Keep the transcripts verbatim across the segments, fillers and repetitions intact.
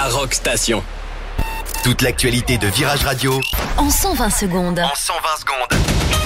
la Rock Station. Toute l'actualité de Virage Radio en cent vingt secondes. En cent vingt secondes.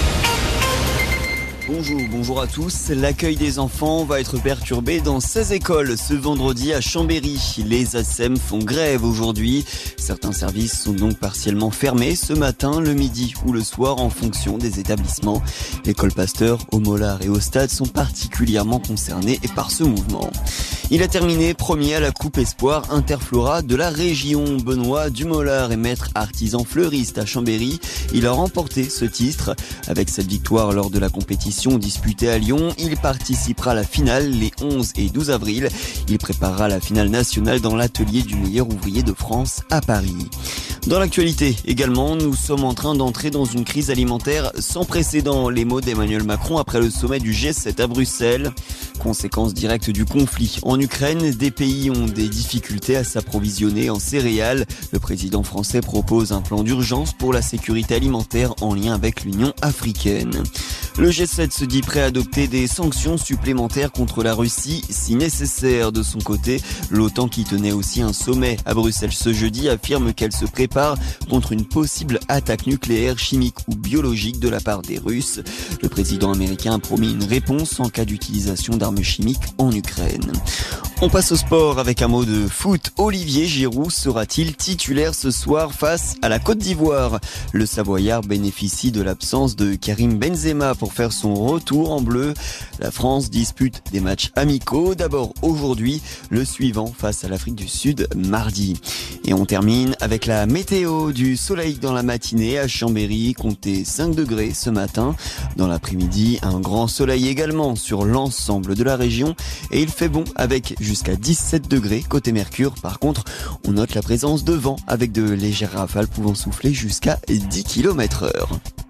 Bonjour, bonjour à tous. L'accueil des enfants va être perturbé dans seize écoles ce vendredi à Chambéry. Les A S E M font grève aujourd'hui. Certains services sont donc partiellement fermés ce matin, le midi ou le soir en fonction des établissements. L'école Pasteur, au Mollard et au Stade sont particulièrement concernés par ce mouvement. Il a terminé premier à la Coupe Espoir Interflora de la région. Benoît Dumollard est maître artisan fleuriste à Chambéry. Il a remporté ce titre. Avec cette victoire lors de la compétition disputée à Lyon, il participera à la finale les onze et douze avril. Il préparera la finale nationale dans l'atelier du meilleur ouvrier de France à Paris. Dans l'actualité également, nous sommes en train d'entrer dans une crise alimentaire sans précédent. Les mots d'Emmanuel Macron après le sommet du G sept à Bruxelles. Conséquence directe du conflit en Ukraine, des pays ont des difficultés à s'approvisionner en céréales. Le président français propose un plan d'urgence pour la sécurité alimentaire en lien avec l'Union africaine. Le G sept se dit prêt à adopter des sanctions supplémentaires contre la Russie si nécessaire. De son côté, l'OTAN, qui tenait aussi un sommet à Bruxelles ce jeudi, affirme qu'elle se prépare contre une possible attaque nucléaire, chimique ou biologique de la part des Russes. Le président américain a promis une réponse en cas d'utilisation d'armes chimiques en Ukraine. On passe au sport avec un mot de foot. Olivier Giroud sera-t-il titulaire ce soir face à la Côte d'Ivoire? Le Savoyard bénéficie de l'absence de Karim Benzema pour faire son retour en bleu. La France dispute des matchs amicaux. D'abord aujourd'hui, le suivant face à l'Afrique du Sud mardi. Et on termine avec la météo. Du soleil dans la matinée à Chambéry, comptez cinq degrés ce matin. Dans l'après-midi, un grand soleil également sur l'ensemble de la région. Et il fait bon avec jusqu'à dix-sept degrés côté Mercure. Par contre, on note la présence de vent avec de légères rafales pouvant souffler jusqu'à dix kilomètres heure.